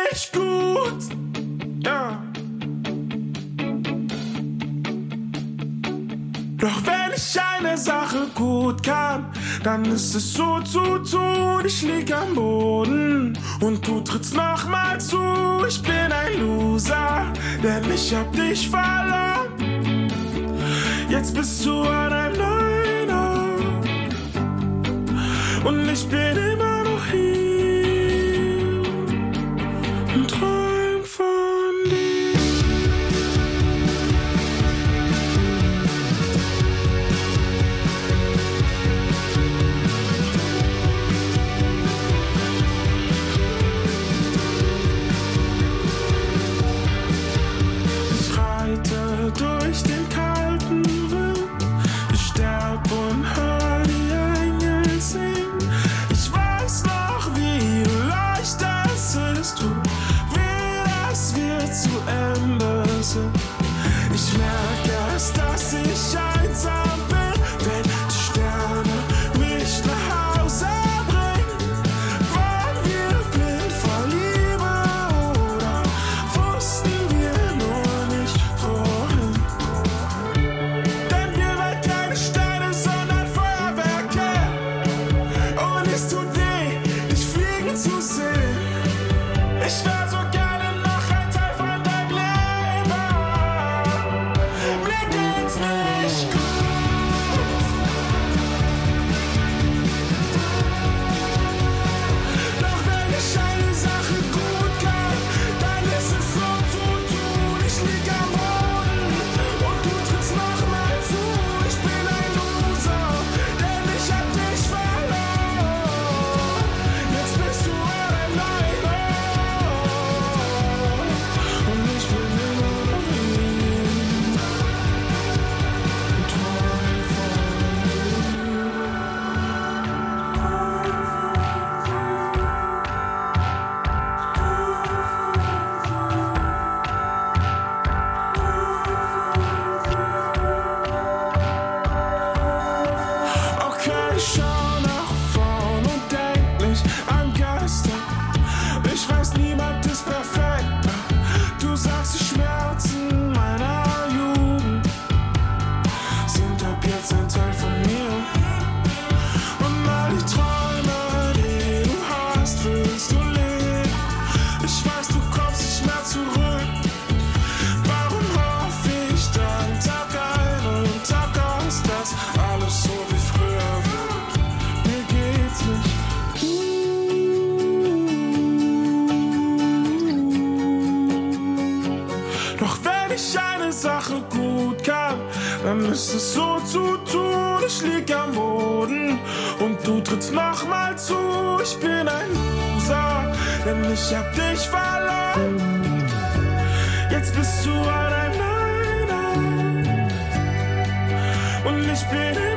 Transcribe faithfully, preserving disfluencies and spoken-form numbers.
nicht gut. Ja. Doch wenn ich eine Sache gut kann, dann ist es so zu tun. Ich lieg am Boden und du trittst nochmal zu. Ich bin ein Loser, denn ich hab dich verloren. Jetzt bist du an einem neuen Ort und ich bin immer noch hier und träum von dir. Ich reite durch den kalten Wind, ich sterb und hör die Engel singen. Ich weiß noch, wie leicht es ist und wie das wir zu Ende sind. Ich merk erst, dass ich einsam bin, wenn die Sterne mich nach Hause bringen. Waren wir blind vor Liebe oder wussten wir nur nicht wohin? Denn wir waren keine Steine, sondern Feuerwerke. Und es tut weh, dich fliegen zu sehen. Ich wär so gerne noch ein Teil von deinem Leben. Mir geht's nicht gut. Doch wenn ich eine Sache gut kann, dann ist es so zu tun. Ich lieg am Boden und du trittst nochmal zu. Ich bin ein Loser, denn ich hab dich verloren. Jetzt bist du an einem neuen Ort und ich bin immer noch hier und träum von Okay, ich schau nach vorn und denk nicht an gestern. Ich weiß, niemand ist perfekt. Du sagst, die Schmerzen meiner Jugend sind ab jetzt ein Teil von mir. Und all die Träume, die du hast, willst du leben. Ich weiß, du kommst nicht mehr zurück. Warum hoffe ich dann Tag ein und Tag aus, dass alles so wie früher wird? Mir geht's nicht gut. Doch wenn ich eine Sache gut kann, dann ist es so zu tun. Ich lieg am Boden und du trittst nochmal zu. Ich bin ein Loser, denn ich hab dich verloren. Jetzt bist du an einem neuen Ort und ich bin